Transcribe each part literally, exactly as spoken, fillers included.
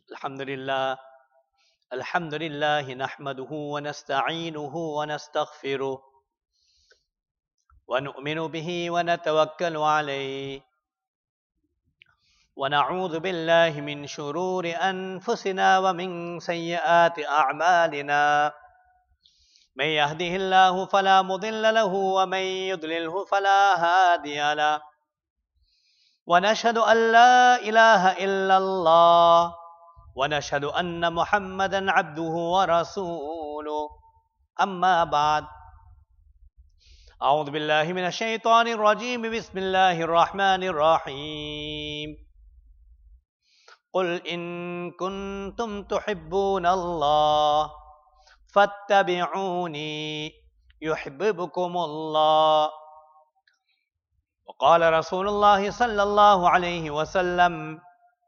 الحمد لله الحمد لله نحمده ونستعينه ونستغفره ونؤمن به ونتوكل عليه ونعوذ بالله من شرور أنفسنا ومن سيئات أعمالنا من يهده الله فلا مضل له ومن يضلله فلا هادي له ونشهد أن لا إله إلا الله ونشهد أن محمدا عبده ورسوله أما بعد أعوذ بالله من الشيطان الرجيم بسم الله الرحمن الرحيم قل إن كنتم تحبون الله فاتبعوني يحببكم الله وقال رسول الله صلى الله عليه وسلم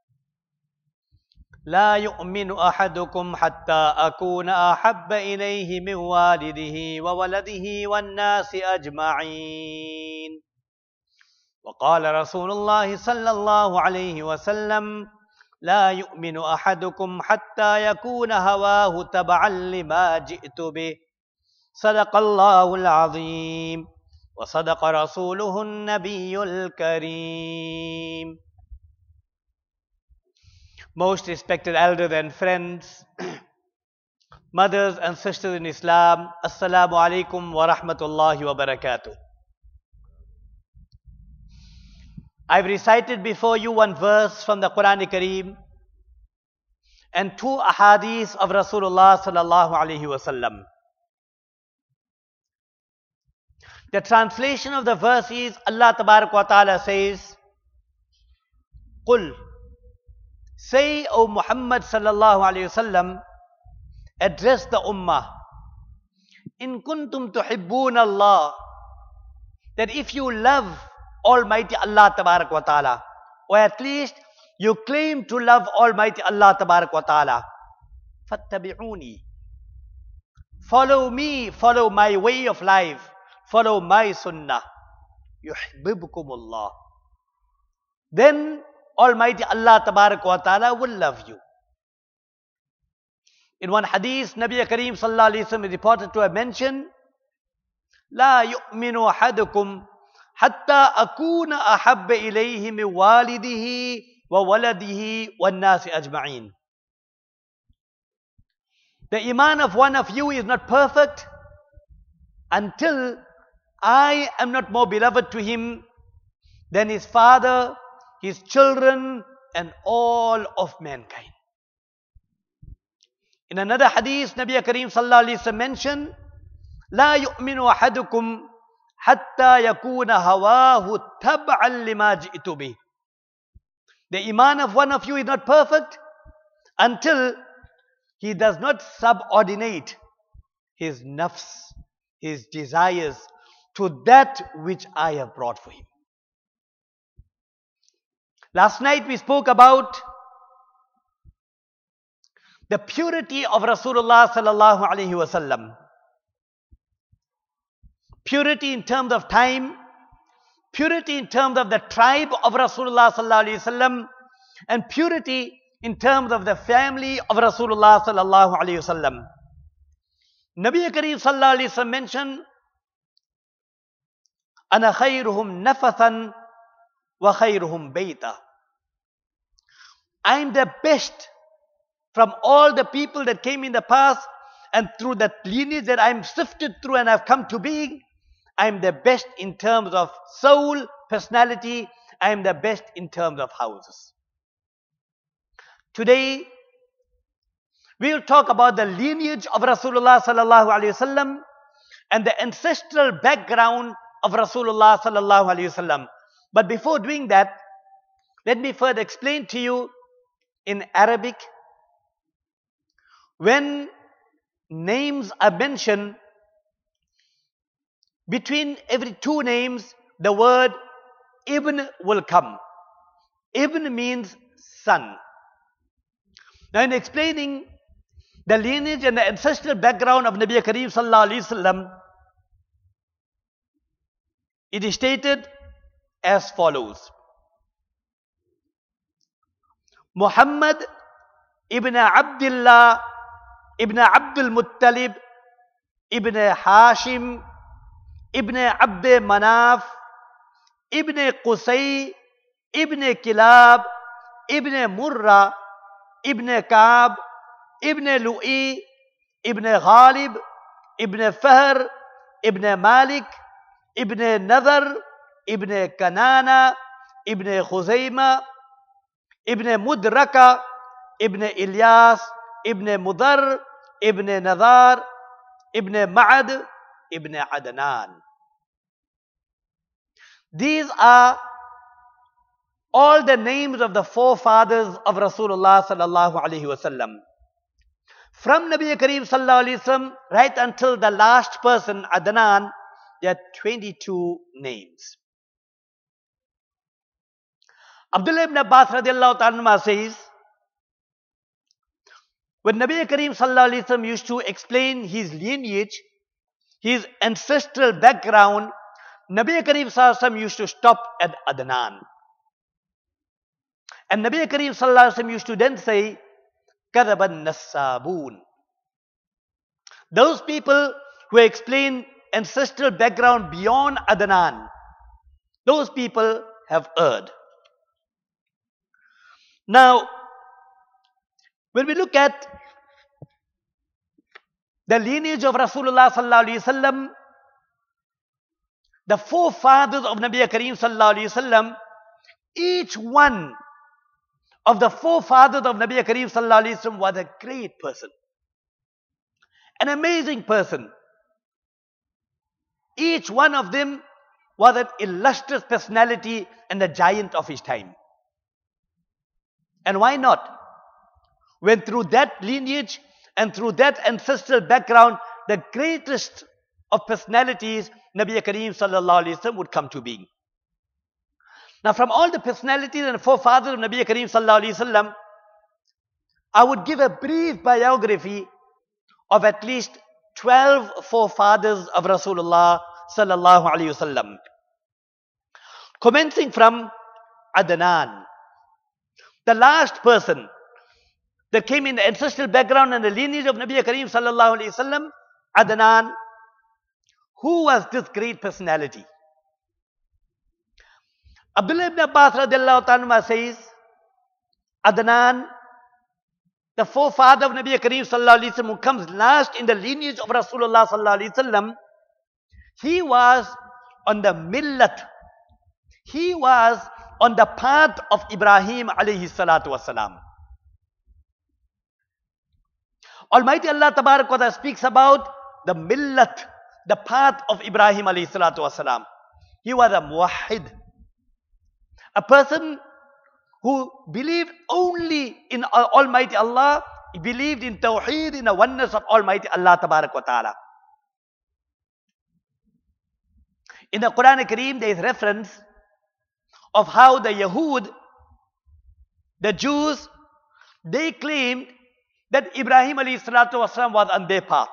لا يؤمن أحدكم حتى أكون أحب إليه من والده وولده والناس أجمعين وقال رسول الله صلى الله عليه وسلم لا يؤمن أحدكم حتى يكون هواه تبعا لما جئت به صدق الله العظيم وصدق رسوله النبي الكريم. Most respected elders and friends, mothers and sisters in Islam, Assalamu alaikum wa rahmatullahi wa barakatuh. I've recited before you one verse from the Quran Kareem and two ahadith of Rasulullah sallallahu alaihi wasallam. The translation of the verse is Allah tabarak wa ta'ala says, Qul, say, O Muhammad sallallahu alayhi wasallam, address the ummah, in kuntum tuhibbun Allah, that if you love Almighty Allah tabarak wa ta'ala, or at least you claim to love Almighty Allah tabarak wa ta'ala, fattabi'uni, follow me, follow my way of life, follow my sunnah, yuhibbukumullah. Then Almighty Allah tabarak wa ta'ala will love you. In one hadith, Nabi Kareem sallallahu alayhi wa sallam is reported to have mentioned, لا يؤمن أحدكم حتى أكون أحب إليه من والده وولده والناس أجمعين. The iman of one of you is not perfect until I am not more beloved to him than his father, his children, and all of mankind. In another hadith, Nabi Kareem sallallahu alayhi wa sallam mentioned, لا يؤمن أحدكم حتى يكون هواه تبعا لما جئت به. The iman of one of you is not perfect until he does not subordinate his nafs, his desires, to that which I have brought for him. Last night we spoke about the purity of Rasulullah sallallahu alaihi wasallam. Purity in terms of time, purity in terms of the tribe of Rasulullah sallallahu alaihi wasallam, and purity in terms of the family of Rasulullah sallallahu alaihi wasallam. Nabi Kareem sallallahu alaihi wasallam mentioned, "Ana khayruhum nafathan wa khayruhum bayta." I am the best from all the people that came in the past, and through that lineage that I am sifted through and have come to being, I am the best in terms of soul, personality. I am the best in terms of houses. Today, we will talk about the lineage of Rasulullah sallallahu alaihi wasallam and the ancestral background of Rasulullah sallallahu alaihi wasallam. But before doing that, let me further explain to you in Arabic, when names are mentioned, between every two names, the word Ibn will come. Ibn means son. Now, in explaining the lineage and the ancestral background of Nabi Kareem sallallahu alaihi wasallam, it is stated as follows. Muhammad Ibn Abdullah, Ibn Abdul Muttalib, Ibn Hashim, Ibn Abd Manaf, Ibn Qusay, Ibn Kilab, Ibn Murrah, Ibn Ka'b, Ibn Lu'i, Ibn Ghalib, Ibn Fahr, Ibn Malik, Ibn Nadhr, Ibn Kanana, Ibn Khuzaymah, Ibn Mudraka, Ibn Ilyas, Ibn Mudar, Ibn Nadar, Ibn Ma'ad, Ibn Adnan. These are all the names of the forefathers of Rasulullah sallallahu alaihi wasallam. From Nabi Kareem sallallahu alaihi wasallam right until the last person, Adnan, there are twenty-two names. Abdullah ibn Abbas radiallahu ta'ala says, when Nabi Kareem sallallahu alaihi wasallam used to explain his lineage, his ancestral background, Nabi Kareem sallallahu alaihi wasallam used to stop at Adnan. And Nabi Kareem sallallahu alaihi wasallam used to then say, Kadaban Nassabun. Those people who explain ancestral background beyond Adnan, those people have erred. Now, when we look at the lineage of Rasulullah sallallahu alaihi wasallam, the forefathers of Nabi Kareem sallallahu alaihi wasallam, each one of the forefathers of Nabi Kareem sallallahu alaihi wasallam was a great person, an amazing person. Each one of them was an illustrious personality and a giant of his time. And why not? When through that lineage and through that ancestral background, the greatest of personalities, Nabi Kareem sallallahu alaihi wasallam, would come to being. Now, from all the personalities and forefathers of Nabi Kareem sallallahu alaihi wasallam, I would give a brief biography of at least twelve forefathers of Rasulullah sallallahu alaihi wasallam. Commencing from Adnan, the last person that came in the ancestral background and the lineage of Nabi Kareem sallallahu alaihi wasallam, Adnan. Who was this great personality? Abdullah ibn Abbas radiallahu ta'ala says, Adnan, the forefather of Nabi Kareem sallallahu alaihi wasallam, who comes last in the lineage of Rasulullah sallallahu alaihi wasallam, he was on the millat, he was on the path of Ibrahim alayhi salatu wasalam. Almighty Allah tabarak wa ta'ala speaks about the millat, the path of Ibrahim alayhi salatu wasalam. He was a muwahhid, a person who believed only in Almighty Allah. He believed in Tawheed, in the oneness of Almighty Allah tabarak wa ta'ala. In the Quran Kareem, there is reference of how the Yahud, the Jews, they claimed that Ibrahim alayhi salatu wasalam was on their path.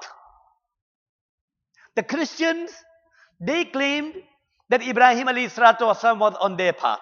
The Christians, they claimed that Ibrahim alayhi salatu wasalam was on their path.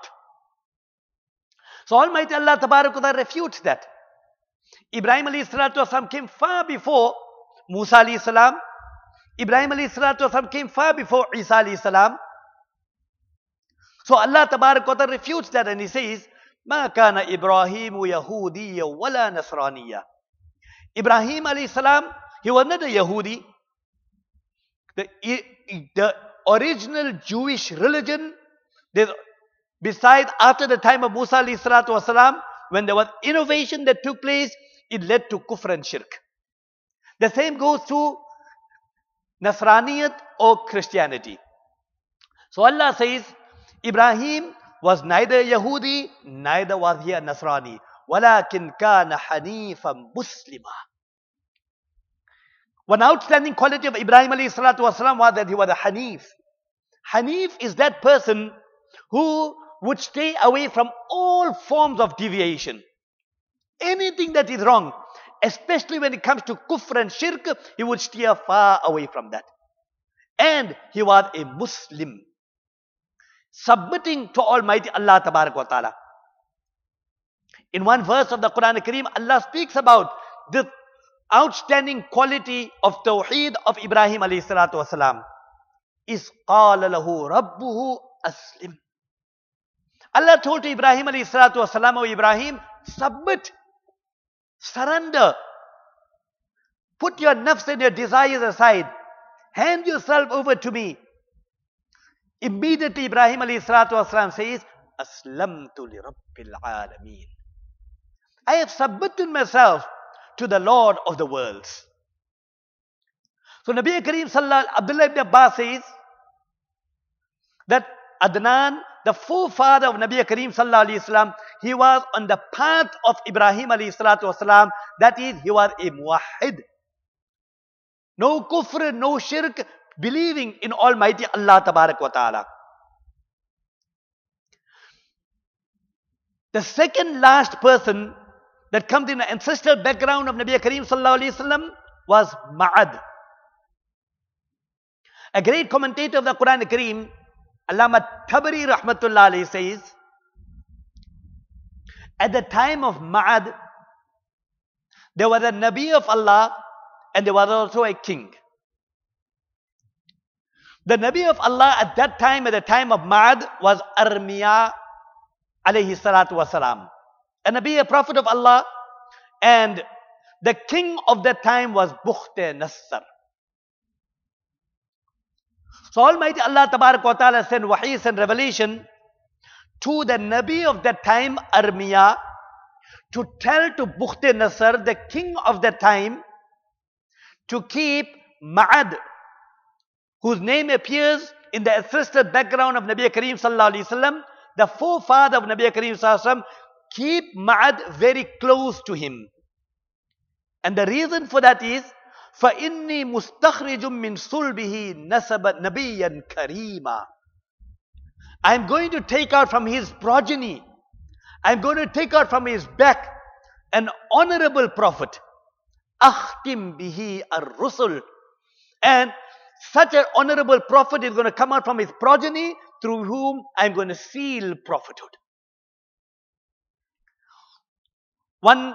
So Almighty Allah tabarak wa ta'ala refutes that. Ibrahim alayhi salatu wasalam came far before Musa alayhi salam. Ibrahim alayhi salatu wasalam came far before Isa alayhi salam. So Allah tabarak wa ta'ala refutes that and he says, Ma kana Ibrahimu Yahudiyya wala Nasraniyya. Ibrahim alayhi salam, he was not a Yahudi. The, the original Jewish religion, besides after the time of Musa alayhi salatu wasalam, when there was innovation that took place, it led to kufr and shirk. The same goes to Nasraniyat or Christianity. So Allah says, Ibrahim was neither Yahudi, neither was he a Nasrani. وَلَكِنْ كَانَ حَنِيفًا مُسْلِمًا. One outstanding quality of Ibrahim alayhi salatu wasalam was that he was a Hanif. Hanif is that person who would stay away from all forms of deviation. Anything that is wrong, especially when it comes to kufr and shirk, he would steer far away from that. And he was a Muslim, submitting to Almighty Allah tabarak wa ta'ala. In one verse of the Quran Kareem, Allah speaks about the outstanding quality of Tawheed of Ibrahim alayhi salatu wasalam. Is qala lahu rabbuhu aslim. Allah told to Ibrahim alayhi salatu wasalam, O Ibrahim, submit, surrender, put your nafs and your desires aside, hand yourself over to me. Immediately Ibrahim alayhi salatu wasalam says, Aslamtu li rabbil alameen. I have submitted myself to the Lord of the worlds. So Nabi Kareem sallallahu Abdullah ibn Abbas says that Adnan, the forefather of Nabi Kareem sallallahu alayhi wasallam, he was on the path of Ibrahim alayhi salatu wasalam. That is, he was a muwahhid. No kufr, no shirk, believing in Almighty Allah tabarak wa ta'ala. The second last person that comes in the ancestral background of Nabi Kareem sallallahu alayhi wasallam was Ma'ad. A great commentator of the Quran Kareem, Allama Tabari rahmatullah alayhi says, at the time of Ma'ad, there was a Nabi of Allah and there was also a king. The Nabi of Allah at that time, at the time of Ma'ad, was Armiya alayhi salatu wasalam. A Nabi, a prophet of Allah, and the king of that time was Bukht Nasr. So Almighty Allah tabarak wa ta'ala sent wahis and revelation to the Nabi of that time, Armiya, to tell to Bukht Nasr, the king of that time, to keep Ma'ad, whose name appears in the ancestral background of Nabi Kareem sallallahu alayhi wasallam, the forefather of Nabi Kareem sallallahu alayhi wasallam, keep Ma'ad very close to him. And the reason for that is, فَإِنِّي مُسْتَخْرِجٌ مِّن صُلْبِهِ نَسَبَ نَبِيًّا كَرِيمًا. I'm going to take out from his progeny, I'm going to take out from his back an honorable prophet. أَخْتِمْ بِهِ الرُّسُلِ. And such an honorable prophet is going to come out from his progeny, through whom I'm going to seal prophethood. One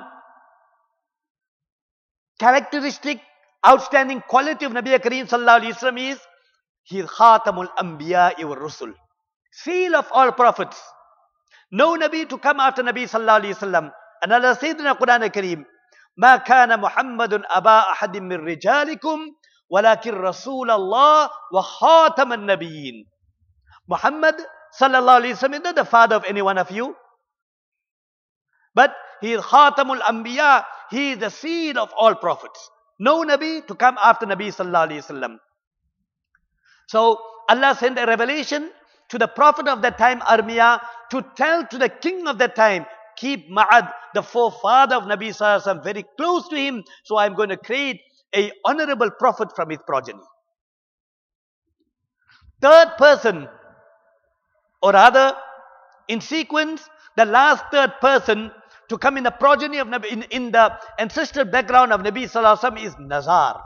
characteristic, outstanding quality of Nabi Kareem sallallahu alayhi wasallam is, he is Khatamul Anbiya wa Rusul, seal of all prophets. No Nabi to come after Nabi sallallahu alayhi wasallam. And Allah said in the Quran Kareem, ما كان محمد أبا أحد من رجالكم ولكن رسول الله وخاتم النبيين. Muhammad sallallahu alayhi wasallam is not the father of any one of you, but he is Khatamul Anbiya. He is the seed of all prophets. No Nabi to come after Nabi sallallahu alayhi wasallam. So Allah sent a revelation to the prophet of that time, Armiya, to tell to the king of that time, keep Ma'ad, the forefather of Nabi sallallahu alayhi wasallam, very close to him. So I'm going to create a honorable prophet from his progeny. Third person, or rather, in sequence, the last third person to come in the progeny of Nabi, in, in the ancestral background of Nabi sallallahu alaihi wasallam is Nazar.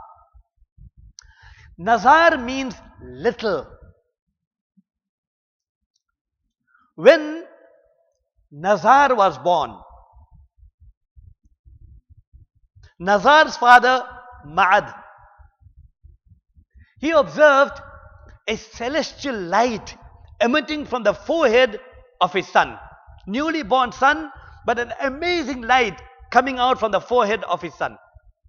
Nazar means little. When Nazar was born, Nazar's father, Ma'ad, he observed a celestial light emitting from the forehead of his son, newly born son, but an amazing light coming out from the forehead of his son.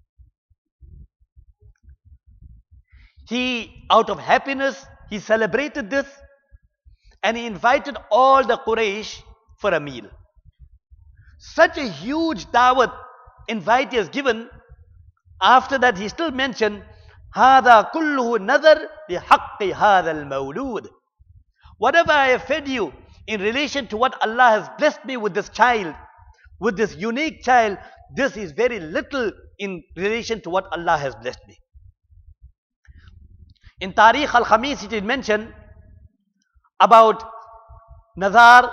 He, out of happiness, he celebrated this and he invited all the Quraysh for a meal. Such a huge dawat invite he has given. After that, he still mentioned, هَذَا كُلُّهُ نَذَرْ بِحَقِّ هَذَا الْمَوْلُودِ. Whatever I have fed you in relation to what Allah has blessed me with this child, with this unique child, this is very little in relation to what Allah has blessed me. In Tariq al-Khamis it is mentioned about Nazar,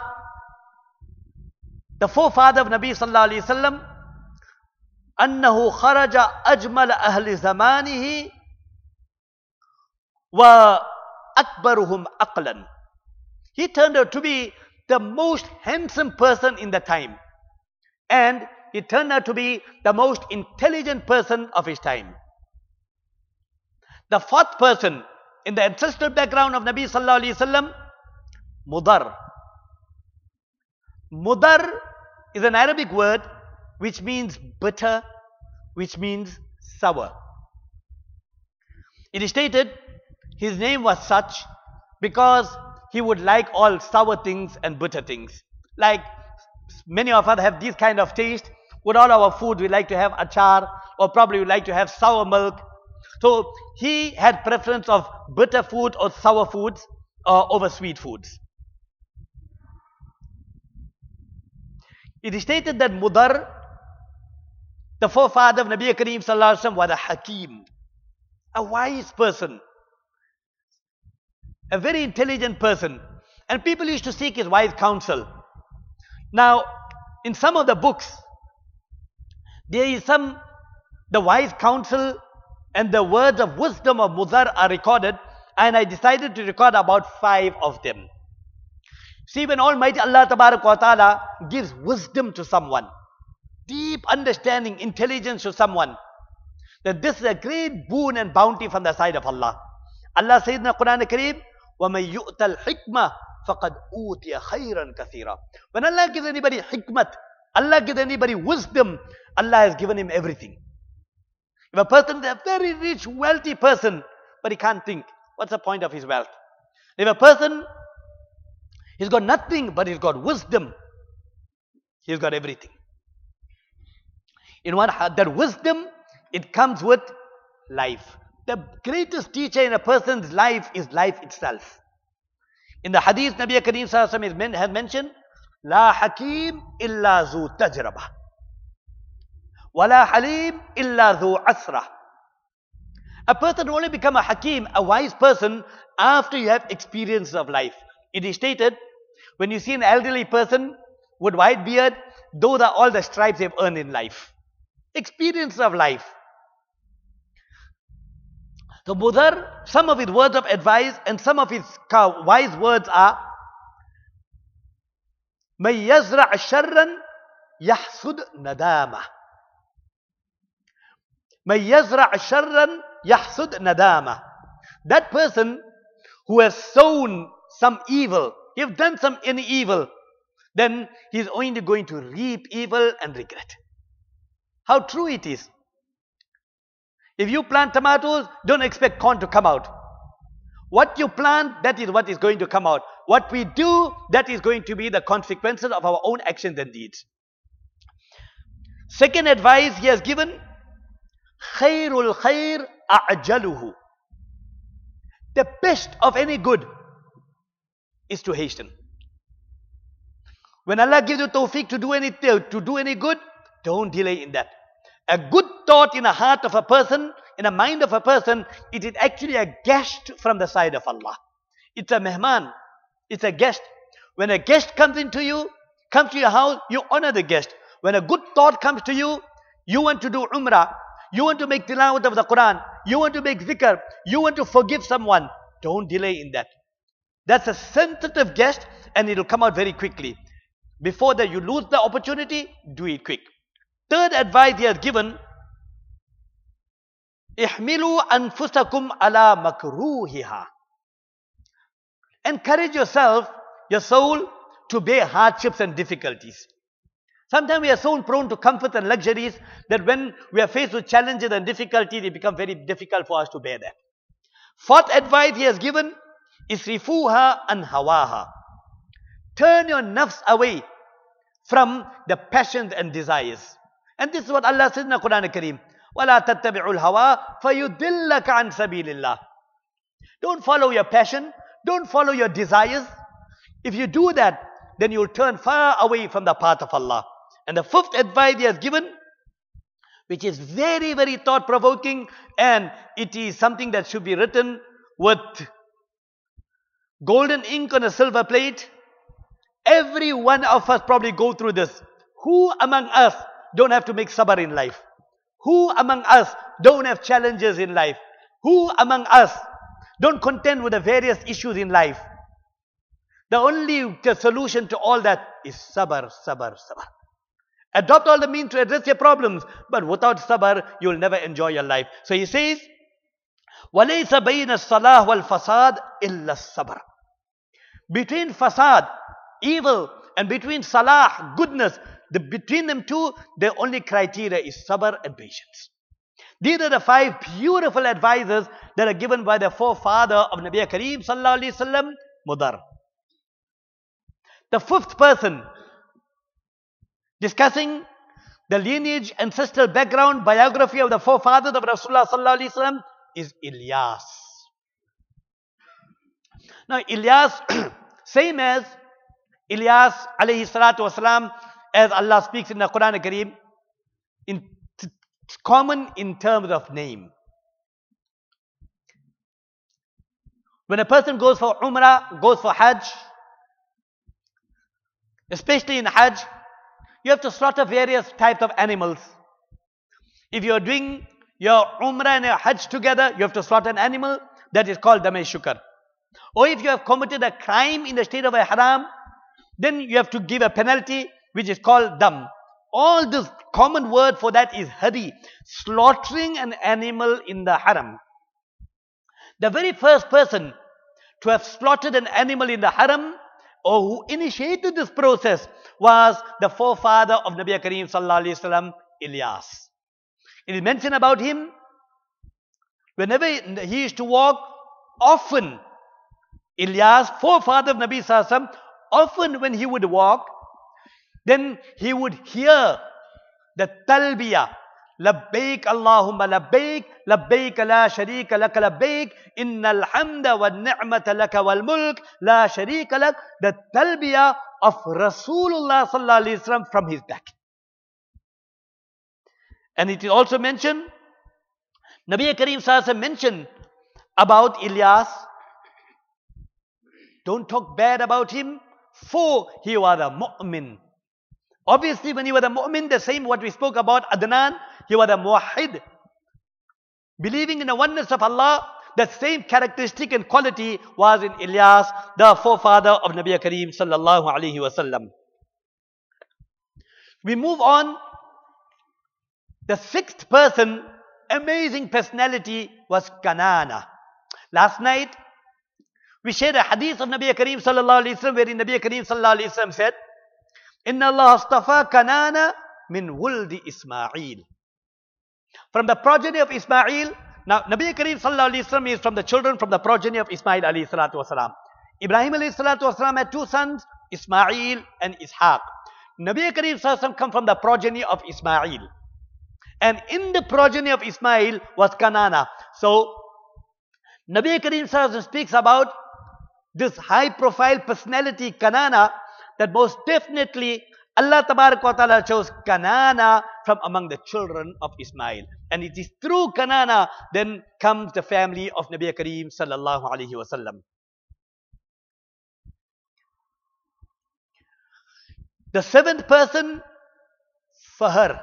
the forefather of Nabi sallallahu alayhi wasallam, أنه خرج أجمل أهل زمانه وأكبرهم عقلا. He turned out to be the most handsome person in the time. And he turned out to be the most intelligent person of his time. The fourth person in the ancestral background of Nabi Sallallahu Alaihi Wasallam, Mudar. Mudar is an Arabic word which means bitter, which means sour. It is stated his name was such because he would like all sour things and bitter things. Like many of us have this kind of taste. With all our food, we like to have achar, or probably we like to have sour milk. So he had preference of bitter food or sour foods uh, over sweet foods. It is stated that Mudar, the forefather of Nabi Kareem Sallallahu Alaihi Wasallam, was a Hakim, a wise person, a very intelligent person. And people used to seek his wise counsel. Now, in some of the books, there is some, the wise counsel and the words of wisdom of Mudar are recorded, and I decided to record about five of them. See, when Almighty Allah Ta'ala gives wisdom to someone, deep understanding, intelligence to someone, that this is a great boon and bounty from the side of Allah. Allah says in the Quran Kareem, وَمَن يُؤْتَ الْحِكْمَةِ فَقَدْ أُوتِيَ خَيْرًا كَثِيرًا. When Allah gives anybody hikmat, Allah gives anybody wisdom, Allah has given him everything. If a person is a very rich, wealthy person, but he can't think, what's the point of his wealth? If a person, he's got nothing, but he's got wisdom, he's got everything. In one, that wisdom, it comes with life. The greatest teacher in a person's life is life itself. In the hadith, Nabi Kareem Sallallahu Alaihi Wasallam has mentioned, La Hakim illa zu tajraba, wala Halim illa zu asra. A person will only become a Hakim, a wise person, after you have experience of life. It is stated, when you see an elderly person with white beard, those are all the stripes they've earned in life. Experience of life. So Mudar, some of his words of advice and some of his wise words are, مَن يَزْرَعْ شَرًّا يَحْسُدْ نَدَامَةً. مَن يَزْرَعْ شَرًّا يَحْسُدْ نَدَامَةً. That person who has sown some evil, he has done some any evil, then he is only going to reap evil and regret. How true it is. If you plant tomatoes, don't expect corn to come out. What you plant, that is what is going to come out. What we do, that is going to be the consequences of our own actions and deeds. Second advice he has given, Khairul khair a'jaluhu. The best of any good is to hasten. When Allah gives you tawfiq to do anything, to do any good, don't delay in that. A good thought in the heart of a person, in the mind of a person, it is actually a guest from the side of Allah. It's a mehman. It's a guest. When a guest comes into you, comes to your house, you honor the guest. When a good thought comes to you, you want to do umrah, you want to make tilawat of the Quran, you want to make zikr, you want to forgive someone, don't delay in that. That's a sensitive guest and it will come out very quickly. Before that you lose the opportunity, do it quick. Third advice he has given, احملوا أنفسكم على مكروهها. Encourage yourself, your soul, to bear hardships and difficulties. Sometimes we are so prone to comfort and luxuries that when we are faced with challenges and difficulties, it becomes very difficult for us to bear that. Fourth advice he has given is rifuha an hawaha. Turn your nafs away from the passions and desires. And this is what Allah says in the Quran Kareem. وَلَا تَتَّبِعُوا الْهَوَىٰ فَيُدِلَّكَ عَنْ سَبِيلِ اللَّهِ. Don't follow your passion. Don't follow your desires. If you do that, then you will turn far away from the path of Allah. And the fifth advice he has given, which is very, very thought-provoking, and it is something that should be written with golden ink on a silver plate. Every one of us probably go through this. Who among us don't have to make sabr in life? Who among us don't have challenges in life? Who among us don't contend with the various issues in life? The only solution to all that is sabr, sabr, sabr. Adopt all the means to address your problems. But without sabr, you will never enjoy your life. So he says, وَلَيْسَ بَيْنَ الصَّلَاحِ وَالْفَسَادِ إِلَّا الصَّبْرِ. Between fasad, evil, and between salah, goodness, the, between them two, the only criteria is sabr and patience. These are the five beautiful advices that are given by the forefather of Nabi Kareem Sallallahu Alaihi Wasallam, Mudar. The fifth person, discussing the lineage, ancestral background, biography of the forefathers of Rasulullah Sallallahu Alaihi Wasallam, is Ilyas. Now Ilyas, same as Ilyas alayhi salatu wasalam, as Allah speaks in the Quran Kareem, in it's common in terms of name. When a person goes for Umrah, goes for Hajj, especially in Hajj, you have to slaughter various types of animals. If you are doing your Umrah and your Hajj together, you have to slaughter an animal, that is called Dam-e Shukr. Or if you have committed a crime in the state of Ihram, then you have to give a penalty, which is called Dam. All this common word for that is hadi, slaughtering an animal in the haram. The very first person to have slaughtered an animal in the haram, or who initiated this process, was the forefather of Nabi Kareem Sallallahu Alaihi Wasallam, Ilyas. It is mentioned about him, whenever he used to walk, often, Ilyas, forefather of Nabi Sallallahu Alaihi Wasallam, often when he would walk, then he would hear the talbiyah, labbaik Allahumma labbaik, labbaik la sharika laka labbaik, innal hamda wa ni'mata laka wal mulk, la sharika lak, the talbiyah of Rasulullah Sallallahu Alaihi Wasallam from his back. And it is also mentioned, Nabi Kareem Sallallahu Alaihi Wasallam mentioned about Ilyas, don't talk bad about him, for he was a mu'min. Obviously, when he was a mu'min, the same what we spoke about Adnan, he was a muwahhid. Believing in the oneness of Allah, the same characteristic and quality was in Ilyas, the forefather of Nabi Kareem Sallallahu Alaihi Wasallam. We move on. The sixth person, amazing personality, was Kanana. Last night, we shared a hadith of Nabi Kareem Sallallahu Alaihi Wasallam, wherein Nabi Kareem Sallallahu Alaihi Wasallam said, Inna Allah astafa Kanana min wuldi Ismail. From the progeny of Ismail. Now, Nabi Kareem Sallallahu Alaihi Wasallam is from the children from the progeny of Ismail alayhi salatu wasalam. Ibrahim alayhi salatu wasalam had two sons, Ismail and Ishaq. Nabi Kareem Sallallahu Alaihi Wasallam come from the progeny of Ismail. And in the progeny of Ismail was Kanana. So, Nabi Kareem Sallallahu Alaihi Wasallam speaks about this high profile personality, Kanana, that most definitely Allah Tabarak wa Ta'ala chose Kanana from among the children of Ismail. And it is through Kanana then comes the family of Nabi Kareem Sallallahu Alaihi Wasallam. The seventh person, Fahr.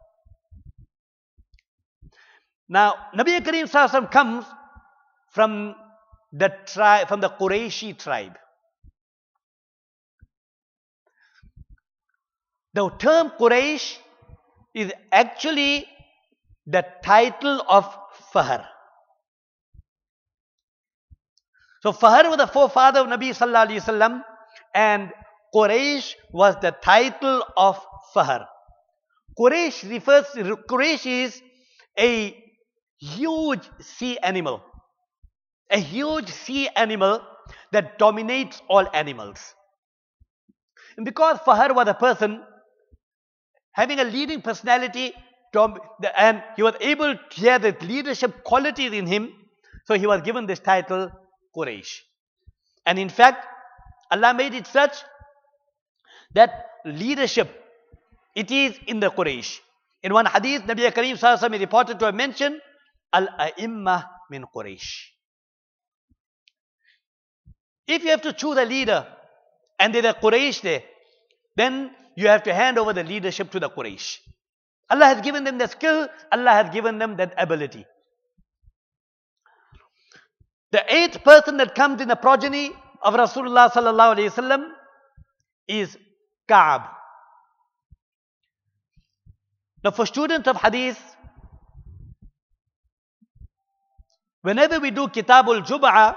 Now, Nabi Kareem Sallallahu Alaihi Wasallam comes from the tribe, from the Qurayshi tribe. The term Quraysh is actually the title of Fahr. So Fahr was the forefather of Nabi Sallallahu Alaihi Wasallam, and Quraysh was the title of Fahr. Quraysh refers to, Quraysh is a huge sea animal. A huge sea animal that dominates all animals. And because Fahr was a person having a leading personality, and he was able to have the leadership qualities in him, so he was given this title, Quraysh. And in fact, Allah made it such that leadership, it is in the Quraysh. In one hadith, Nabi Kareem Sallallahu Alaihi Wasallam is reported to have mentioned, Al-A'immah min Quraysh. If you have to choose a leader, and there's a Quraysh there, then you have to hand over the leadership to the Quraysh. Allah has given them the skill, Allah has given them that ability. The eighth person that comes in the progeny of Rasulullah Sallallahu Alaihi Wasallam is Ka'ab. Now for students of hadith, whenever we do Kitabul Jum'ah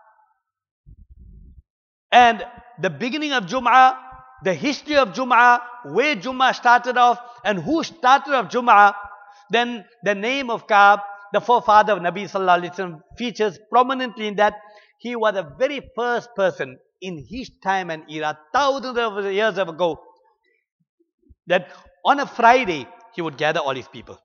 and the beginning of Jum'ah, the history of Jum'ah, where Jum'ah started off and who started off Jum'ah, then the name of Ka'b, the forefather of Nabi Sallallahu Alaihi Wasallam, features prominently in that he was the very first person in his time and era, thousands of years ago, that on a Friday he would gather all his people.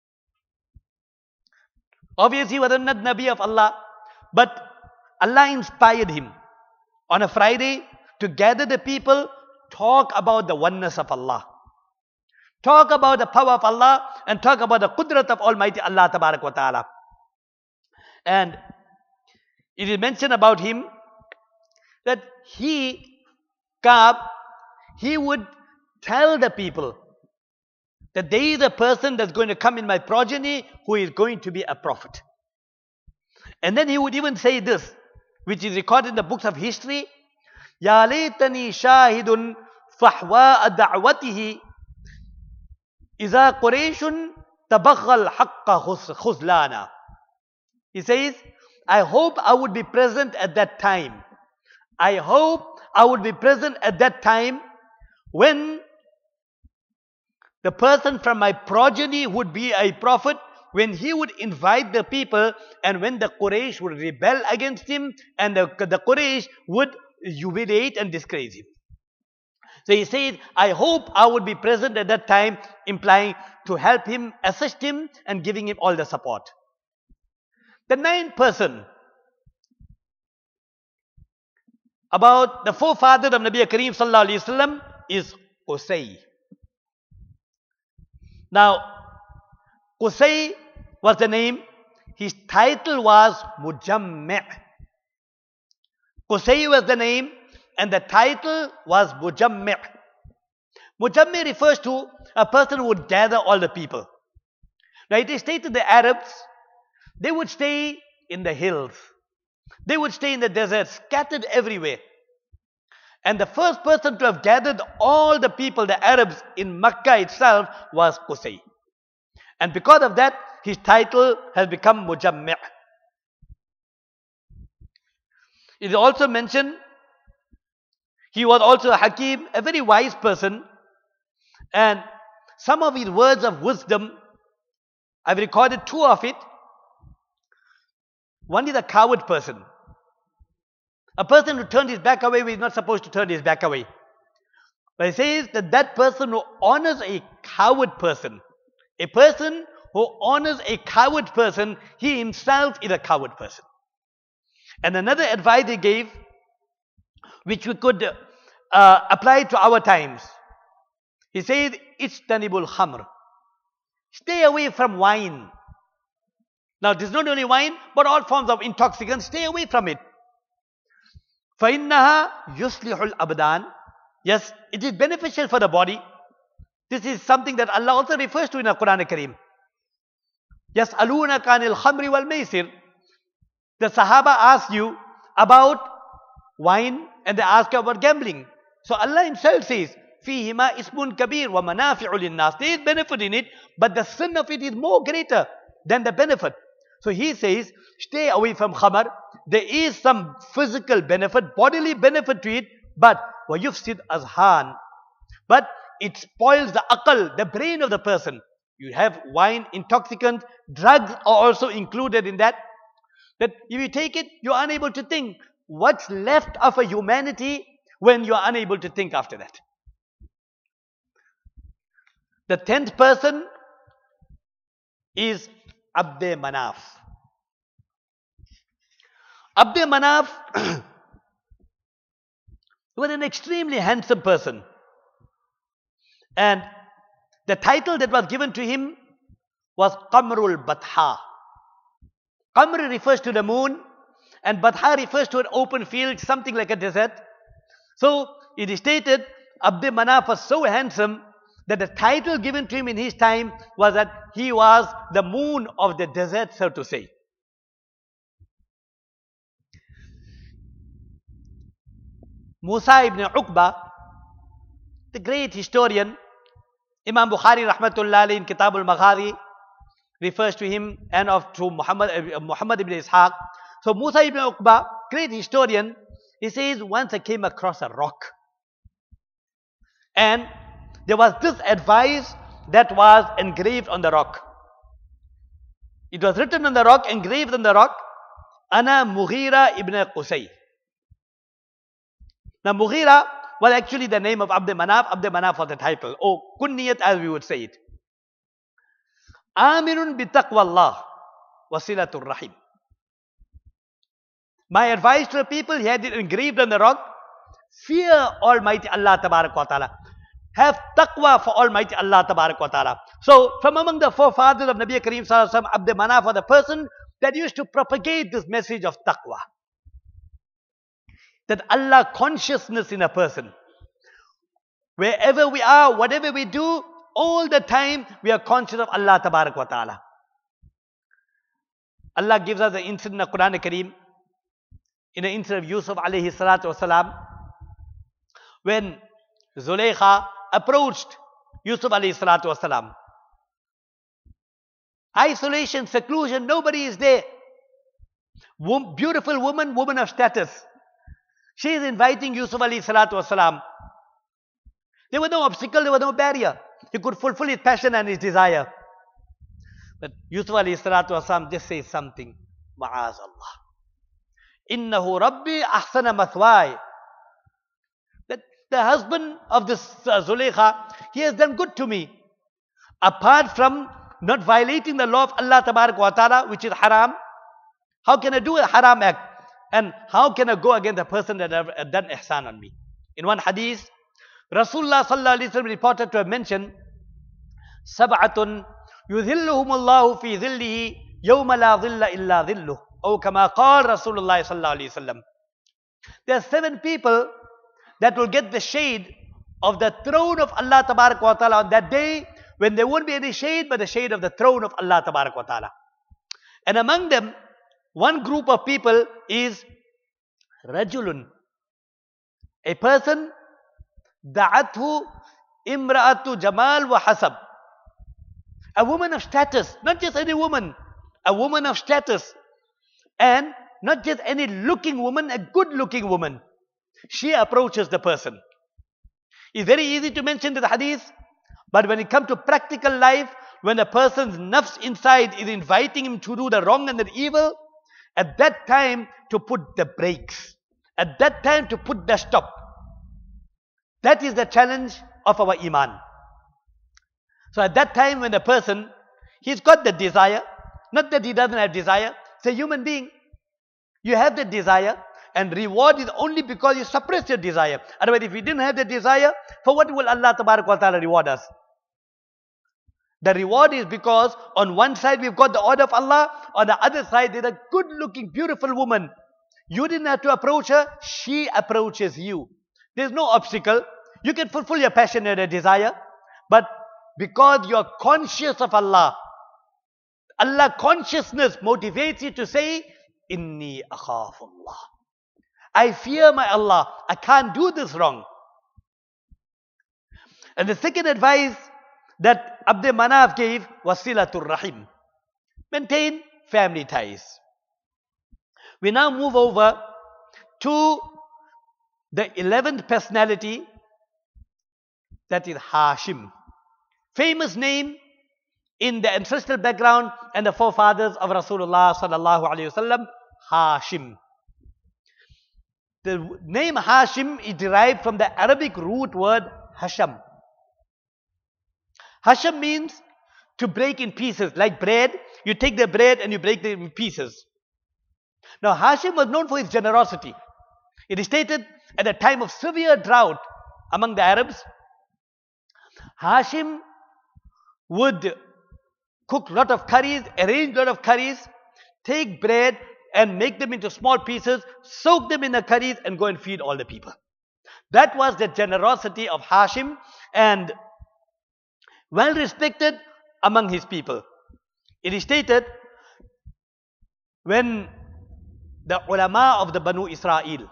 Obviously he was not Nabi of Allah, but Allah inspired him on a Friday to gather the people, talk about the oneness of Allah, talk about the power of Allah, and talk about the qudrat of Almighty Allah Tabarak wa Ta'ala. And it is mentioned about him that he, Ka'b, he would tell the people that there is a person that's going to come in my progeny who is going to be a prophet. And then he would even say this, which is recorded in the books of history, Ya laytani shahidun fahwa da'watihi iza qurayshun tabaghal haqqa khuzlana. He says, I hope I would be present at that time. I hope I would be present at that time when the person from my progeny would be a prophet, when he would invite the people, and when the Quraysh would rebel against him, and the, the Quraysh would humiliate and disgrace him. So he said, I hope I would be present at that time, implying to help him, assist him, and giving him all the support. The ninth person, about the forefather of Nabi Kareem Sallallahu Alaihi Wasallam, is Qusay. Now, Qusay was the name. His title was Mujammi'. Qusay was the name, and the title was Mujammi'. Mujammi' refers to a person who would gather all the people. Now, it is stated the Arabs, they would stay in the hills. They would stay in the desert, scattered everywhere. And the first person to have gathered all the people, the Arabs, in Makkah itself was Qusay. And because of that, his title has become Mujammi'. It is also mentioned, he was also a Hakim, a very wise person. And some of his words of wisdom, I've recorded two of it. One is a coward person. A person who turned his back away, he is not supposed to turn his back away. But he says that that person who honors a coward person, a person who honors a coward person, he himself is a coward person. And another advice he gave, which we could uh, apply to our times. He said, Ijtanibul khamr. Stay away from wine. Now, this is not only wine, but all forms of intoxicants. Stay away from it. فَإِنَّهَا يُصْلِحُ الْأَبْدَانِ. Yes, it is beneficial for the body. This is something that Allah also refers to in the Quran Kareem. يَسْأَلُونَكَ عَنِ الْخَمْرِ وَالْمَيْسِرِ. The Sahaba ask you about wine and they ask you about gambling. So Allah himself says, فِيهِمَا إِسْمٌ كَبِيرٌ وَمَنَافِعُ لِلنَّاسِ. There is benefit in it, but the sin of it is more greater than the benefit. So he says, stay away from khamar. There is some physical benefit, bodily benefit to it, but وَيُفْسِدْ أَذْهَانِ. But it spoils the aql, the brain of the person. You have wine, intoxicant, drugs are also included in that. That if you take it, you are unable to think. What's left of a humanity when you are unable to think after that? The tenth person is Abd Manaf. Abd Manaf was an extremely handsome person. And the title that was given to him was Qamrul Batha. Qamr refers to the moon, and Batha refers to an open field, something like a desert. So it is stated, Abd Manaf was so handsome that the title given to him in his time was that he was the moon of the desert, so to say. Musa ibn Uqba, the great historian, Imam Bukhari rahmatullah alayhi in Kitab al-Maghari refers to him and of to Muhammad, uh, Muhammad ibn Ishaq. So Musa ibn Uqba, great historian, he says, once I came across a rock. And there was this advice that was engraved on the rock. It was written on the rock, engraved on the rock, Ana Mughira ibn Qusay. Now Mughira was actually the name of Abd Manaf. Abd Manaf was the title, or kunniyat as we would say it. Amirun bi taqwallah wasilatur rahim. My advice to the people, he had it engraved on the rock, fear Almighty Allah Tabarak wa Ta'ala. Have taqwa for Almighty Allah Tabarak wa Ta'ala. So, from among the forefathers of Nabi Kareem Sallallahu Alaihi Wasallam, Abd Manaf was the person that used to propagate this message of taqwa. That Allah consciousness in a person. Wherever we are, whatever we do, all the time we are conscious of Allah Tabarak wa Ta'ala. Allah gives us the incident in the Quran Kareem, in the incident of Yusuf alayhi salatu wasalam, when Zulaykha approached Yusuf alayhi salatu wasalam. Isolation, seclusion, nobody is there. Wo- beautiful woman, woman of status. She is inviting Yusuf alayhi salatu wasalam. There was no obstacle, there was no barrier. He could fulfill his passion and his desire. But Yusuf alayhi salatu wasalam just says something. Ma'azallah. Innahu Rabbi ahsana mathwai. That the husband of this uh, Zulaykha, he has done good to me. Apart from not violating the law of Allah Tabarak wa Ta'ala, which is haram, how can I do a haram act? And how can I go against the person that have done ihsan on me? In one hadith, Rasulullah sallallahu alaihi wasallam reported to have mentioned, Sab'atun yudhilluhumullahu fi dhillihi yawma la dhilla illa dhilluh. Or kama qala Rasulullah sallallahu alaihi wasallam. There are seven people that will get the shade of the throne of Allah Tabarak wa Ta'ala on that day, when there won't be any shade but the shade of the throne of Allah Tabarak wa Ta'ala. And among them, one group of people is Rajulun, a person, Da'athu Imra'atu Jamal wa Hasab, a woman of status, not just any woman, a woman of status, and not just any looking woman, a good looking woman. She approaches the person. It's very easy to mention the hadith, but when it comes to practical life, when a person's nafs inside is inviting him to do the wrong and the evil, at that time to put the brakes, at that time to put the stop. That is the challenge of our iman. So at that time when the person, he's got the desire, not that he doesn't have desire, it's a human being. You have the desire, and reward is only because you suppress your desire. Otherwise, if you didn't have the desire, for what will Allah Tabarak wa Ta'ala reward us? The reward is because on one side we've got the order of Allah, on the other side there's a good looking, beautiful woman. You didn't have to approach her, she approaches you. There's no obstacle. You can fulfill your passion and your desire, but because you're conscious of Allah, Allah consciousness motivates you to say, Inni akhafullah. I fear my Allah. I can't do this wrong. And the second advice that Abd Manaf gave was Silatul Rahim. Maintain family ties. We now move over to the eleventh personality, that is Hashim. Famous name in the ancestral background and the forefathers of Rasulullah sallallahu alaihi wasallam, Hashim. The name Hashim is derived from the Arabic root word Hasham. Hasham means to break in pieces, like bread. You take the bread and you break it in pieces. Now Hashim was known for his generosity. It is stated at a time of severe drought among the Arabs, Hashim would cook a lot of curries, arrange a lot of curries, take bread and make them into small pieces, soak them in the curries and go and feed all the people. That was the generosity of Hashim, and well respected among his people. It is stated when the ulama of the Banu Israel,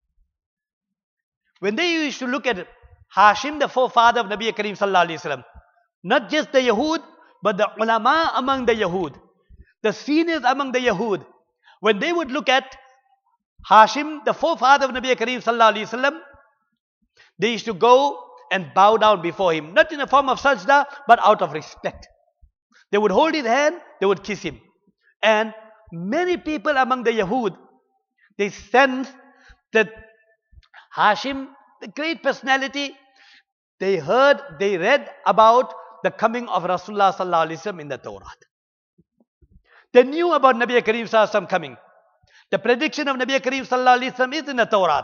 when they used to look at Hashim, the forefather of Nabi Kareem Sallallahu Alaihi Wasallam, Not just the Yahud, but the ulama among the Yahud, the seniors among the Yahud, when they would look at Hashim, the forefather of Nabi Kareem Sallallahu Alaihi Wasallam, they used to go and bow down before him, not in a form of sajda, but out of respect. They would hold his hand, they would kiss him. And many people among the Yahud, they sensed that Hashim, the great personality, they heard, they read about the coming of Rasulullah Sallallahu Alaihi Wasallam in the Torah. They knew about Nabi Kareem Sallallahu Alaihi Wasallam coming. The prediction of Nabi Kareem Sallallahu Alaihi Wasallam is in the Torah.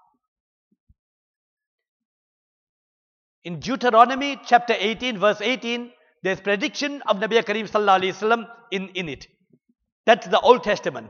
In Deuteronomy chapter eighteen, verse eighteen, there's prediction of Nabi Kareem Sallallahu Alaihi Wasallam in, in it. That's the Old Testament.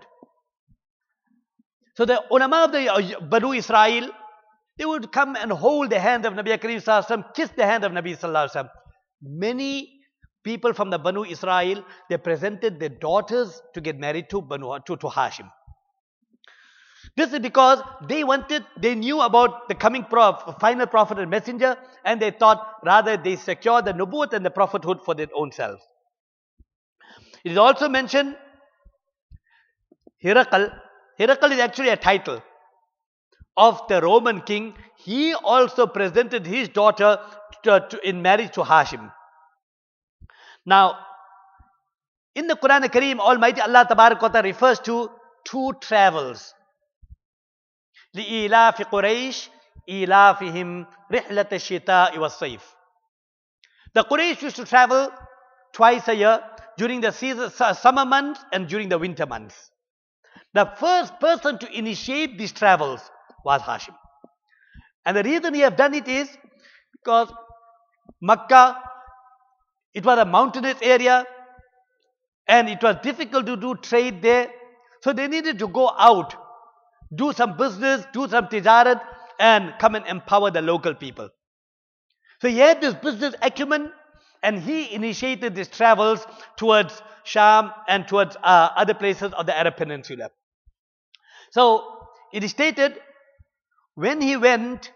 So the ulama of the Banu Israel, they would come and hold the hand of Nabi Kareem Sallallahu Alaihi Wasallam, kiss the hand of Nabi Sallallahu Alaihi Wasallam. Many people from the Banu Israel, they presented their daughters to get married to Banu, to, to Hashim. This is because they wanted, they knew about the coming prof, final prophet and messenger, and they thought rather they secure the nubuwwat and the prophethood for their own selves. It is also mentioned, Hirakal, Hirakal is actually a title of the Roman king. He also presented his daughter to, to, in marriage to Hashim. Now, in the Quran Kareem, Almighty Allah Tabarak wa Ta'ala refers to two travels. لِإِيلَافِ قُرَيْشِ إِيلَافِهِمْ رِحْلَةَ الشِّتَاءِ وَالصَّيْفِ. The Quraysh used to travel twice a year during the season, summer months and during the winter months. The first person to initiate these travels was Hashim. And the reason he have done it is because Makkah, it was a mountainous area and it was difficult to do trade there. So they needed to go out, do some business, do some tijarat, and come and empower the local people. So he had this business acumen, and he initiated these travels towards Sham and towards uh, other places of the Arab Peninsula. So it is stated, when he went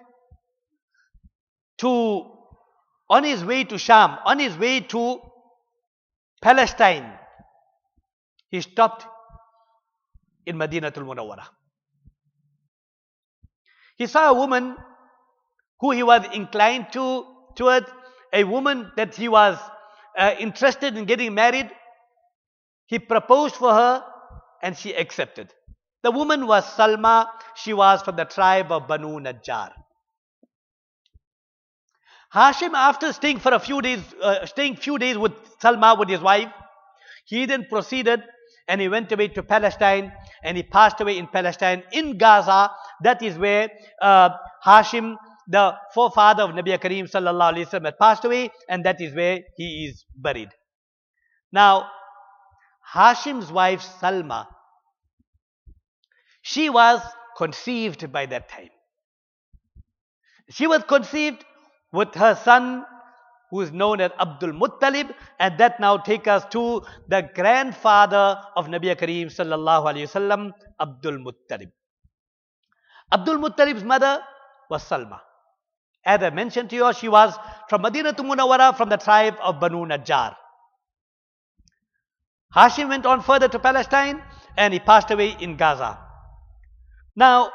to, on his way to Sham, on his way to Palestine, he stopped in Madinatul Munawwarah. He saw a woman who he was inclined to towards, a woman that he was uh, interested in getting married. He proposed for her and she accepted. The woman was Salma. She was from the tribe of Banu Najjar. Hashim, after staying for a few days, uh, staying few days with Salma, with his wife, he then proceeded and he went away to Palestine, and he passed away in Palestine, in Gaza. That is where uh, Hashim, the forefather of Nabi Kareem Sallallahu Alaihi Wasallam, had passed away, and that is where he is buried. Now, Hashim's wife Salma, she was conceived by that time. She was conceived with her son, who is known as Abdul Muttalib, and that now takes us to the grandfather of Nabi Kareem Sallallahu Alaihi Wasallam, Abdul Muttalib. Abdul Muttalib's mother was Salma. As I mentioned to you, she was from Madinatul Munawwarah, from the tribe of Banu Najjar. Hashim went on further to Palestine and he passed away in Gaza. Now,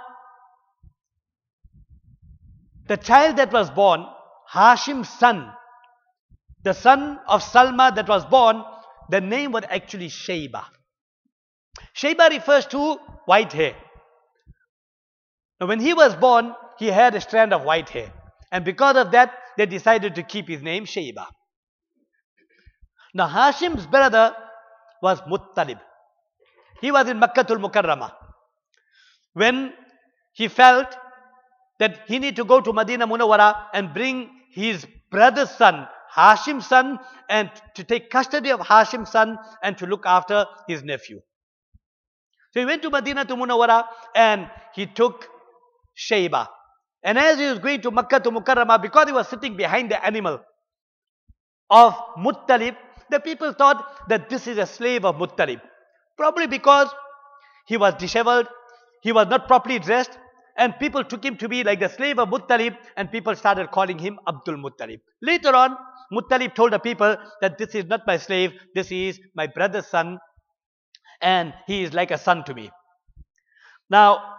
the child that was born, Hashim's son, the son of Salma that was born, the name was actually Shayba. Shayba refers to white hair. Now, when he was born, he had a strand of white hair. And because of that, they decided to keep his name Shayba. Now, Hashim's brother was Muttalib. He was in Makkatul Mukarramah. When he felt that he needed to go to Madinah Munawwarah and bring his brother's son, Hashim's son, and to take custody of Hashim's son and to look after his nephew. So he went to Madinah to Munawwarah and he took Shayba. And as he was going to Makkah to Mukarramah, because he was sitting behind the animal of Muttalib, the people thought that this is a slave of Muttalib. Probably because he was disheveled, he was not properly dressed, and people took him to be like the slave of Muttalib, and people started calling him Abdul Muttalib. Later on, Muttalib told the people that this is not my slave, this is my brother's son, and he is like a son to me. Now,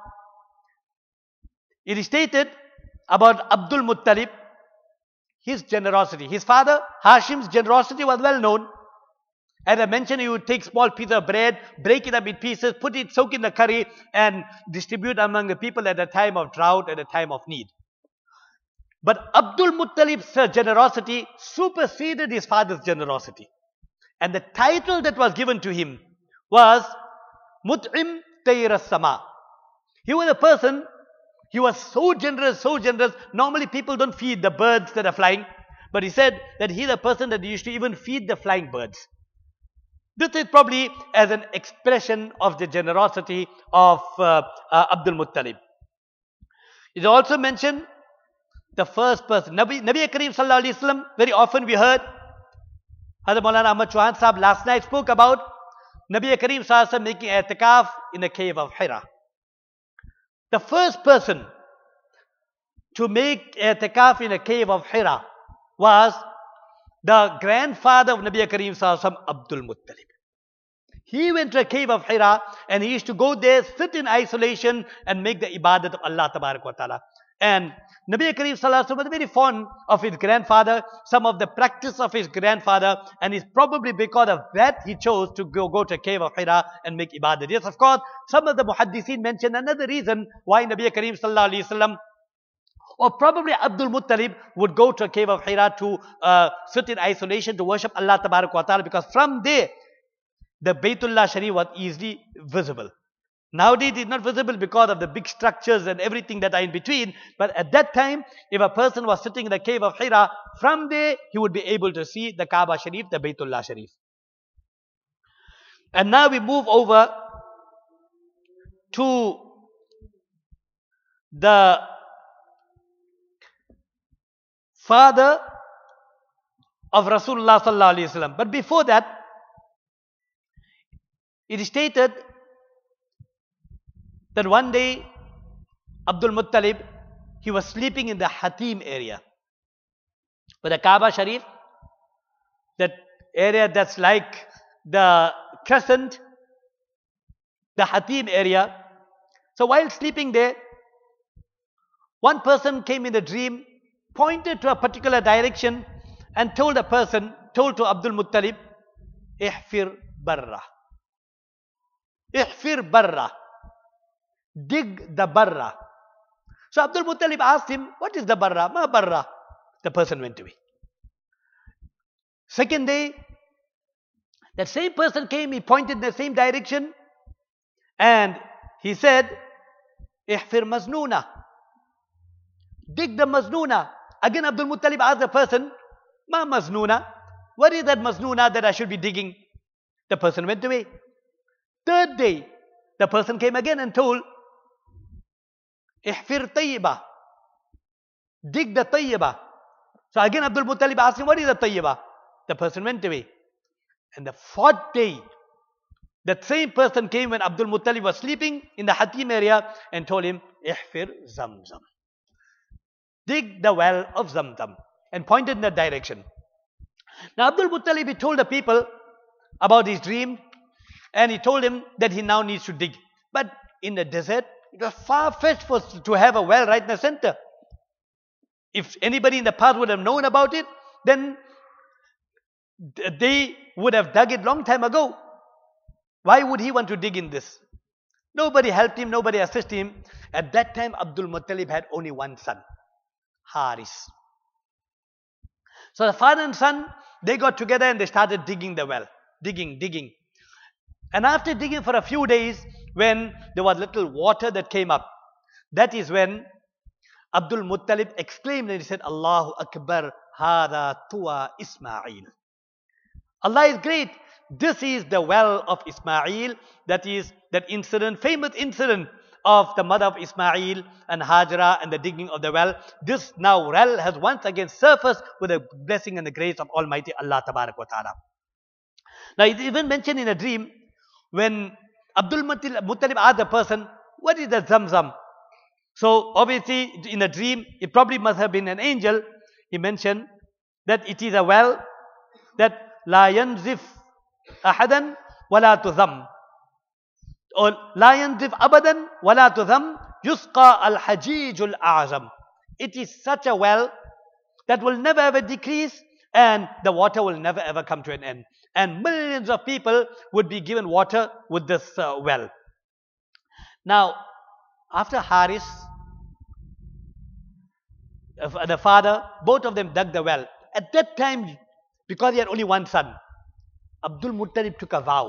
it is stated about Abdul Muttalib, his generosity. His father, Hashim's generosity was well known. As I mentioned, he would take small piece of bread, break it up in pieces, put it, soak in the curry, and distribute among the people at a time of drought, at a time of need. But Abdul Muttalib's generosity superseded his father's generosity. And the title that was given to him was Mut'im Tayr as-Sama. He was a person, he was so generous, so generous. Normally people don't feed the birds that are flying. But he said that he's a person that used to even feed the flying birds. This is probably as an expression of the generosity of uh, uh, Abdul Muttalib. It is also mentioned the first person. Nabi, Nabi Kareem Sallallahu Alaihi Wasallam, very often we heard, Hazrat Maulana Ahmad Chauhan Sahab last night spoke about Nabi Kareem Sallallahu Alaihi Wasallam making i'tikaf in the cave of Hira. The first person to make i'tikaf in a cave of Hira was the grandfather of Nabi Kareem Sallallahu Alaihi Wasallam, Abdul Muttalib. He went to a cave of Hira and he used to go there, sit in isolation and make the ibadat of Allah Tabarak wa Ta'ala. And Nabi Kareem Sallallahu Alaihi Wasallam was very fond of his grandfather, some of the practice of his grandfather, and it's probably because of that he chose to go, go to a cave of Hira and make ibadat. Yes, of course, some of the muhaddithin mention another reason why Nabi Kareem Sallallahu Alaihi Wasallam, or probably Abdul Muttalib, would go to a cave of Hira to uh, sit in isolation to worship Allah Tabarak wa Ta'ala, because from there the Baytullah Sharif was easily visible. Nowadays it is not visible because of the big structures and everything that are in between. But at that time, if a person was sitting in the cave of Hira, from there he would be able to see the Kaaba Sharif, the Baytullah Sharif. And now we move over to the father of Rasulullah Sallallahu Alaihi Wasallam. But before that, it is stated that one day Abdul Muttalib, he was sleeping in the Hatim area. But the Kaaba Sharif, that area that's like the crescent, the Hatim area. So while sleeping there, one person came in a dream, pointed to a particular direction and told a person, told to Abdul Muttalib, Ihfir barra. Ihfir barra. Dig the barra. So Abdul Muttalib asked him, what is the barra? Ma barra. The person went away. Second day, that same person came, he pointed in the same direction and he said, Ihfir maznuna. Dig the maznuna. Again Abdul Muttalib asked the person, Ma maznuna. What is that maznuna that I should be digging? The person went away. Third day, the person came again and told, Ihfir tayyiba. Dig the tayyiba. So again Abdul Muttalib asked him, what is the tayyiba? The person went away. And the fourth day, that same person came when Abdul Muttalib was sleeping in the Hatim area and told him, Ihfir zamzam. Dig the well of Zamzam, and pointed in that direction. Now Abdul Muttalib, he told the people about his dream, and he told him that he now needs to dig. But in the desert, it was far-fetched for to have a well right in the center. If anybody in the past would have known about it, then they would have dug it long time ago. Why would he want to dig in this? Nobody helped him, nobody assisted him. At that time, Abdul Muttalib had only one son, Haris. So the father and son, they got together and they started digging the well. Digging, digging. And after digging for a few days, when there was little water that came up, that is when Abdul Muttalib exclaimed and he said, Allahu Akbar, Hada Tuwa Ismail. Allah is great. This is the well of Ismail. That is that incident, famous incident of the mother of Ismail and Hajra and the digging of the well. This now well has once again surfaced with the blessing and the grace of Almighty Allah Tabarak wa Ta'ala. Now it is even mentioned in a dream when Abdul Muttalib asked the person, what is the Zamzam? So obviously in a dream, it probably must have been an angel. He mentioned that it is a well that la yanzif ahadan wala tudham, or la yanzif abadan wala tudham yusqa al hajijul a'zam. It is such a well that will never ever decrease, and the water will never ever come to an end. And millions of people would be given water with this uh, well. Now, after Haris, uh, the father, both of them dug the well. At that time, because he had only one son, Abdul Muttalib took a vow.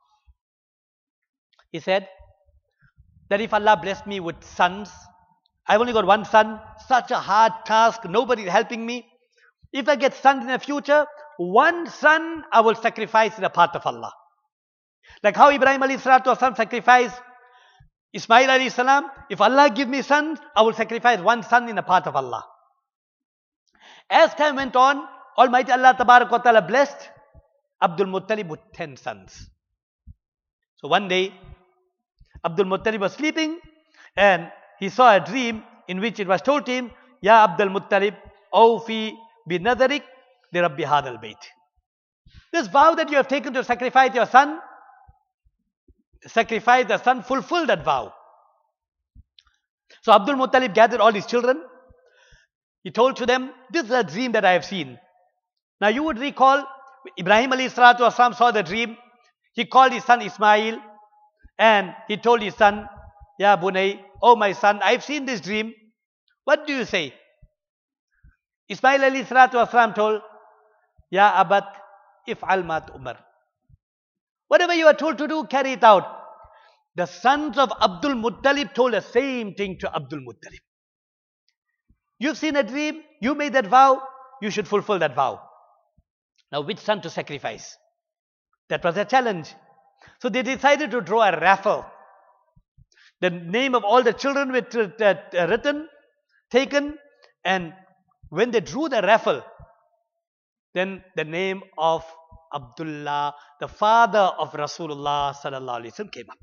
He said that if Allah blessed me with sons, I've only got one son, such a hard task, nobody is helping me. If I get sons in the future, one son I will sacrifice in the path of Allah. Like how Ibrahim alayhi salatu wasalam sacrificed Ismail alayhi salam. If Allah give me sons, I will sacrifice one son in the path of Allah. As time went on, Almighty Allah tabarak wa ta'ala blessed Abdul Muttalib with ten sons. So one day, Abdul Muttalib was sleeping and he saw a dream in which it was told to him, Ya Abdul Muttalib, awfi bi nadarik li Rabbi hadal bayt. This vow that you have taken to sacrifice your son, sacrifice the son, fulfill that vow. So Abdul Muttalib gathered all his children. He told to them, this is a dream that I have seen. Now you would recall, Ibrahim alayhi salatu wasalam saw the dream. He called his son Ismail and he told his son, Ya Bunay, oh my son, I have seen this dream. What do you say? Ismail alayhi salatu wasalam told, Ya Abat, if'al mat umar. Whatever you are told to do, carry it out. The sons of Abdul Muttalib told the same thing to Abdul Muttalib. You've seen a dream, you made that vow, you should fulfill that vow. Now which son to sacrifice? That was a challenge. So they decided to draw a raffle. The name of all the children were written, taken, and when they drew the raffle, then the name of Abdullah, the father of Rasulullah sallallahu alaihi wasallam, came up.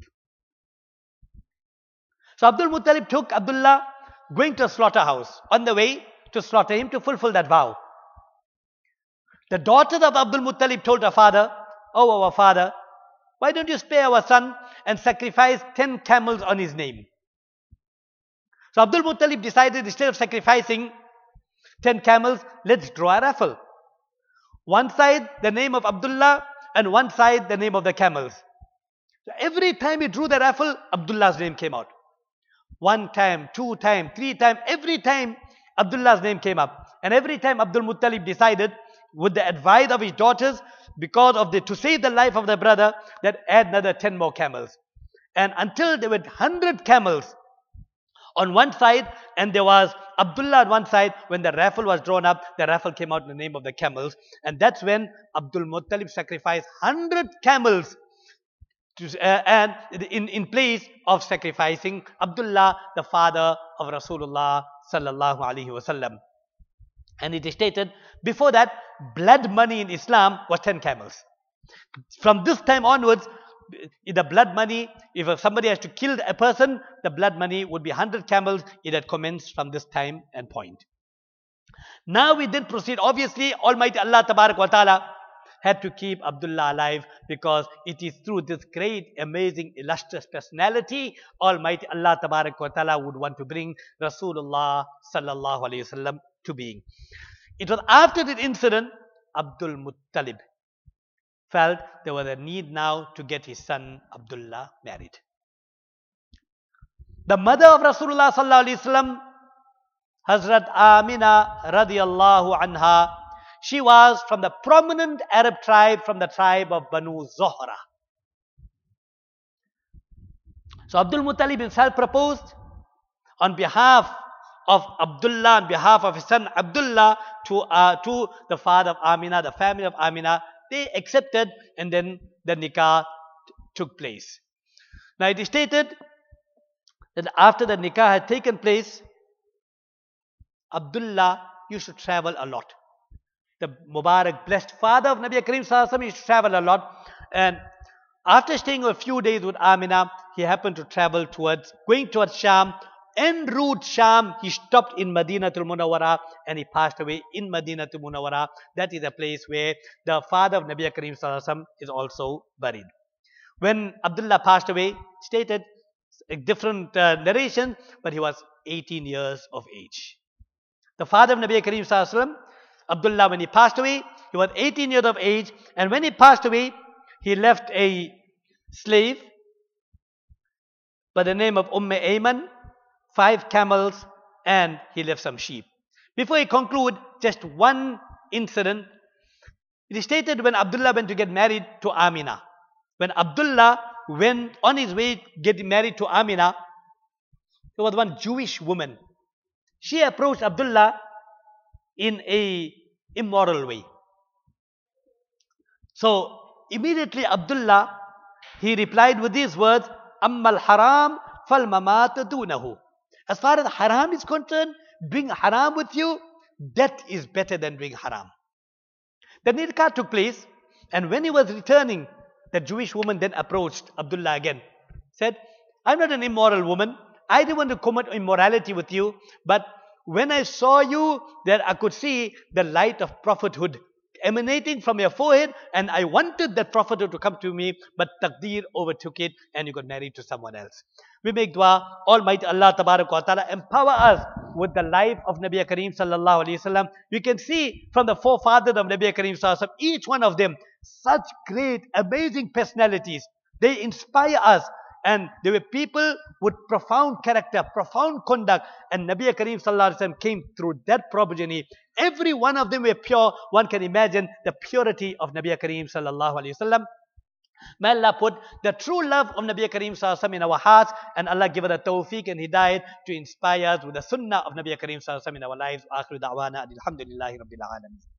So Abdul Muttalib took Abdullah going to a slaughterhouse, on the way to slaughter him to fulfill that vow. The daughters of Abdul Muttalib told her father, oh our father, why don't you spare our son and sacrifice ten camels on his name? So Abdul Muttalib decided, instead of sacrificing ten camels, let's draw a raffle. One side the name of Abdullah and one side the name of the camels. So every time he drew the raffle, Abdullah's name came out. One time, two time, three time, every time Abdullah's name came up. And every time Abdul Muttalib decided, with the advice of his daughters, because of the, to save the life of their brother, that add another ten more camels. And until there were one hundred camels on one side, and there was Abdullah on one side, when the raffle was drawn up, the raffle came out in the name of the camels. And that's when Abdul Muttalib sacrificed one hundred camels to, uh, and in, in place of sacrificing Abdullah, the father of Rasulullah sallallahu alaihi wasallam. And it is stated, before that, blood money in Islam was ten camels. From this time onwards, the blood money, if somebody has to kill a person, the blood money would be one hundred camels. It had commenced from this time and point. Now we then proceed. Obviously, Almighty Allah Tabarak wa Ta'ala had to keep Abdullah alive, because it is through this great, amazing, illustrious personality, Almighty Allah Tabarak wa Ta'ala would want to bring Rasulullah sallallahu alaihi wasallam to being. It was after this incident, Abdul Muttalib felt there was a need now to get his son Abdullah married. The mother of Rasulullah sallallahu alaihi wasallam, Hazrat Amina radiyallahu anha, she was from the prominent Arab tribe, from the tribe of Banu Zohra. So Abdul Muttalib himself proposed on behalf of Abdullah, on behalf of his son Abdullah, to, uh, to the father of Amina, the family of Amina. They accepted, and then the nikah took place. Now it is stated that after the nikah had taken place, Abdullah used to travel a lot. The Mubarak, blessed father of Nabi Karim Sallallahu Alaihi Wasallam used to travel a lot. And after staying a few days with Amina, he happened to travel towards, going towards Sham, en route Sham, he stopped in Madinatul Munawwara and he passed away in Madinatul Munawwara. That is a place where the father of Nabi Kareem Sallallahu Alaihi Wasallam is also buried. When Abdullah passed away, stated a different uh, narration, but he was eighteen years of age. The father of Nabi Kareem Sallallahu Alaihi Wasallam, Abdullah, when he passed away, he was eighteen years of age, and when he passed away, he left a slave by the name of Umm Ayman, five camels, and he left some sheep. Before I conclude, just one incident. It is stated when Abdullah went to get married to Amina. When Abdullah went on his way getting married to Amina, there was one Jewish woman. She approached Abdullah in a immoral way. So immediately Abdullah, he replied with these words, Ammal haram fal mamatu dunahu. As far as haram is concerned, doing haram with you, that is better than doing haram. The nikah took place, and when he was returning, the Jewish woman then approached Abdullah again. Said, I'm not an immoral woman. I didn't want to commit immorality with you, but when I saw you, there I could see the light of prophethood emanating from your forehead, and I wanted that prophethood to come to me, but taqdeer overtook it and you got married to someone else. We make dua, Almighty Allah Tabarak wa Ta'ala empower us with the life of Nabi Kareem Sallallahu Alaihi Wasallam. You can see from the forefathers of Nabi Kareem Sallallahu Alaihi Wasallam, each one of them, such great, amazing personalities. They inspire us, and they were people with profound character, profound conduct, and Nabi Kareem Sallallahu Alaihi Wasallam came through that progeny. Every one of them were pure. One can imagine the purity of Nabi Kareem Sallallahu Alaihi Wasallam. May Allah put the true love of Nabi Kareem Sallallahu Alaihi Wasallam in our hearts, and Allah give us the tawfiq and hidayat to inspire us with the sunnah of Nabi Kareem Sallallahu Alaihi Wasallam in our lives. Akhiru da'wana alhamdulillahi rabbil alamin.